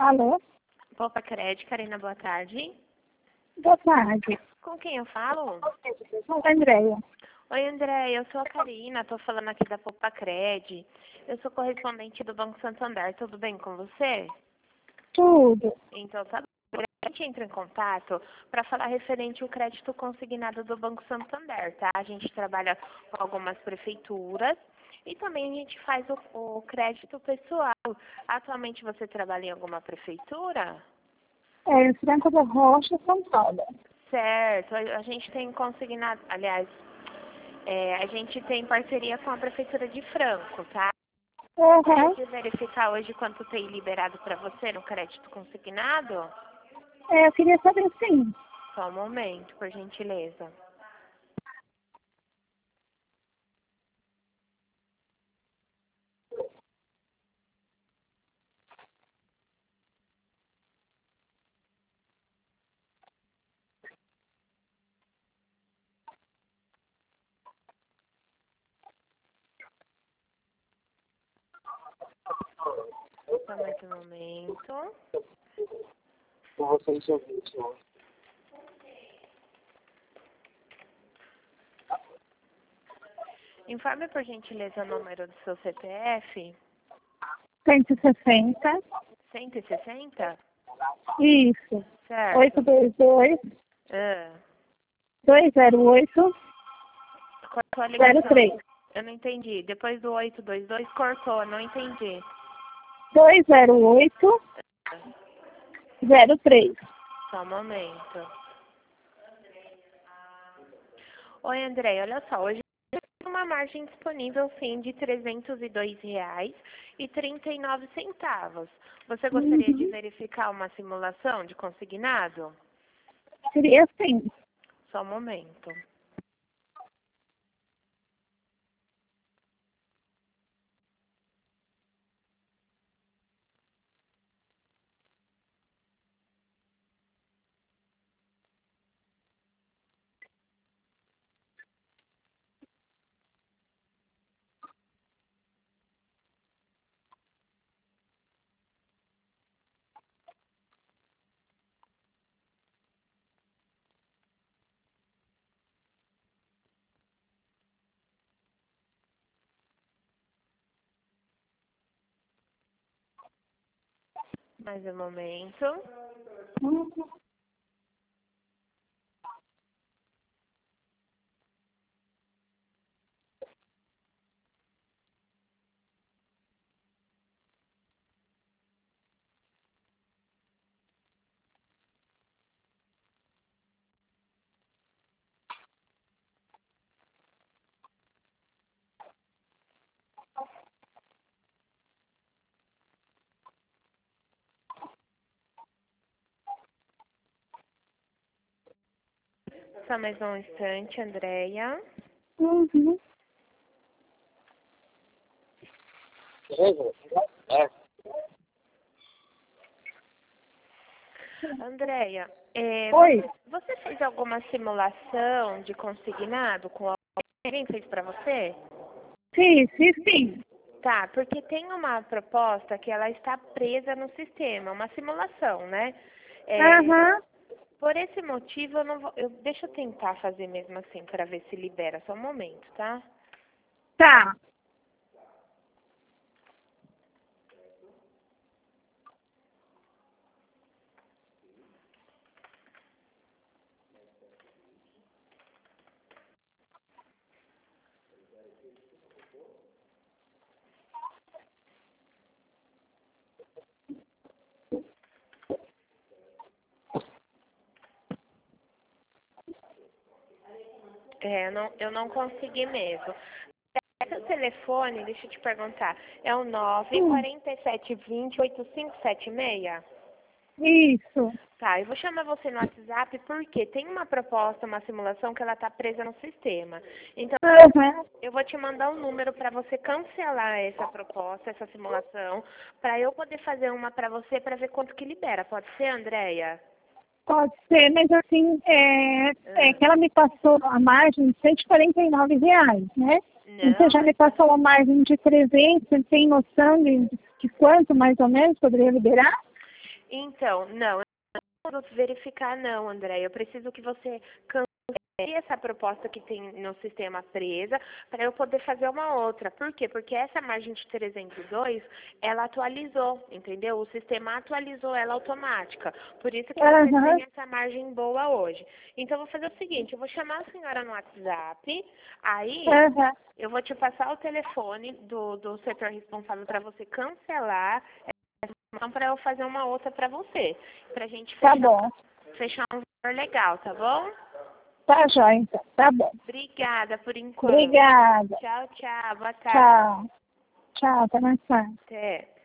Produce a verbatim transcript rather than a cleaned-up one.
Alô? Poupa Crédito, Karina, boa tarde. Boa tarde. Com quem eu falo? Sou a Andréia. Oi, André, eu sou a Karina, estou falando aqui da Poupa Crédito. Eu sou correspondente do Banco Santander, tudo bem com você? Tudo. Então, tá bom. A gente entra em contato para falar referente ao crédito consignado do Banco Santander, tá? A gente trabalha com algumas prefeituras e também a gente faz o, o crédito pessoal. Atualmente você trabalha em alguma prefeitura? É, Franco da Rocha, São Paulo. Certo, a, a gente tem consignado, aliás, é, a gente tem parceria com a Prefeitura de Franco, tá? Uhum. Pode verificar hoje quanto tem liberado para você no crédito consignado? É, eu queria saber sim. Só um momento, por gentileza. Só mais um momento. Com vocês ouvintes. Informe, por gentileza, o número do seu C P F. cento e sessenta. cento e sessenta? Isso. Certo. oito dois dois, Ah, dois zero oito, cortou a zero ligação. três. Eu não entendi. Depois do oito dois dois, cortou. Não entendi. dois zero oito, zero três. Só um momento. Oi, André, olha só, hoje tem uma margem disponível, sim, de trezentos e dois reais e trinta e nove centavos. Você gostaria de Uhum. verificar uma simulação de consignado? Seria sim. Só um momento. Mais um momento. Uhum. Só mais um instante, Andréia. Uhum. É. Andréia, é, Oi. você, você fez alguma simulação de consignado com alguém? Alguém fez para você? Sim, sim, sim. Tá, porque tem uma proposta que ela está presa no sistema, uma simulação, né? É, Aham. por esse motivo, eu não vou. Eu, deixa eu tentar fazer mesmo assim para ver se libera. Só um momento, tá? Tá. É, eu não, eu não consegui mesmo. Seu telefone, deixa eu te perguntar, é o nove Hum. quatro sete dois zero oito cinco sete seis? Isso. Tá, eu vou chamar você no WhatsApp porque tem uma proposta, uma simulação que ela tá presa no sistema. Então, Aham. eu vou te mandar um número para você cancelar essa proposta, essa simulação, para eu poder fazer uma para você para ver quanto que libera. Pode ser, Andréia? Pode ser, mas assim, é, é Ah, que ela me passou a margem de cento e quarenta e nove reais, né? E você não, já me mas passou a margem de trezentos, você tem noção de, de quanto mais ou menos poderia liberar? Então, não, eu não posso verificar não, André. Eu preciso que você cancele essa proposta que tem no sistema presa para eu poder fazer uma outra. Por quê? Porque essa margem de trezentos e dois, ela atualizou, entendeu? O sistema atualizou ela automática. Por isso que você Uhum. tem essa margem boa hoje. Então, eu vou fazer o seguinte, eu vou chamar a senhora no WhatsApp, aí Uhum. eu vou te passar o telefone do, do setor responsável para você cancelar, para eu fazer uma outra para você, para a gente Tá fechar, bom. fechar um valor legal, tá bom? Tá jóia, então. Tá bom. Obrigada por enquanto. Obrigada. Tchau, tchau. Boa tarde. Tchau. Tchau, até mais tarde. Até.